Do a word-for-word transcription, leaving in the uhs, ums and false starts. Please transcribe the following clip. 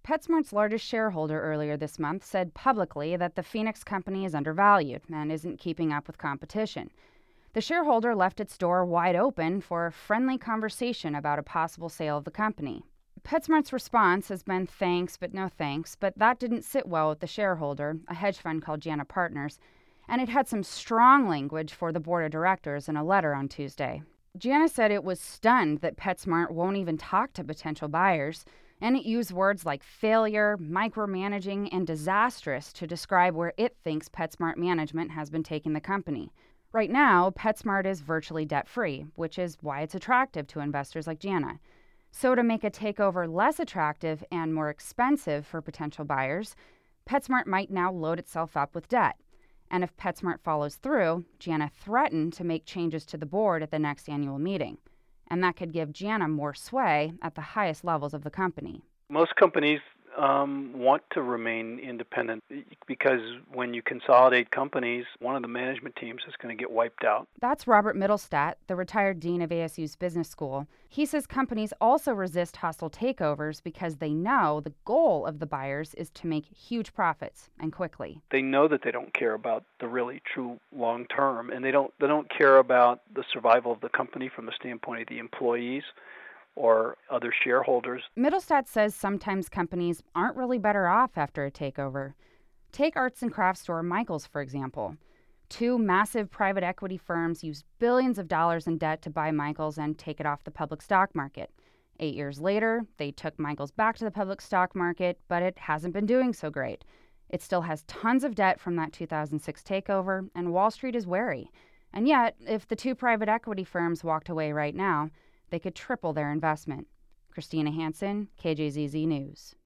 PetSmart's largest shareholder earlier this month said publicly that the Phoenix company is undervalued and isn't keeping up with competition. The shareholder left its door wide open for a friendly conversation about a possible sale of the company. PetSmart's response has been thanks but no thanks, but that didn't sit well with the shareholder, a hedge fund called Jana Partners, and it had some strong language for the board of directors in a letter on Tuesday. Jana said it was stunned that PetSmart won't even talk to potential buyers, and it used words like failure, micromanaging, and disastrous to describe where it thinks PetSmart management has been taking the company. Right now, PetSmart is virtually debt-free, which is why it's attractive to investors like Jana. So to make a takeover less attractive and more expensive for potential buyers, PetSmart might now load itself up with debt. And if PetSmart follows through, Jana threatened to make changes to the board at the next annual meeting. And that could give Jana more sway at the highest levels of the company. Most companies um, want to remain independent because when you consolidate companies, one of the management teams is going to get wiped out. That's Robert Mittelstadt, the retired dean of A S U's business school. He says companies also resist hostile takeovers because they know the goal of the buyers is to make huge profits and quickly. They know that they don't care about the really true long term, and they don't they don't care about the survival of the company from the standpoint of the employees or other shareholders. Mittelstadt says sometimes companies aren't really better off after a takeover. Take arts and crafts store Michaels, for example. Two massive private equity firms used billions of dollars in debt to buy Michaels and take it off the public stock market. Eight years later, they took Michaels back to the public stock market, but it hasn't been doing so great. It still has tons of debt from that two thousand six takeover, and Wall Street is wary. And yet, if the two private equity firms walked away right now, they could triple their investment. Christina Hansen, K J Z Z News.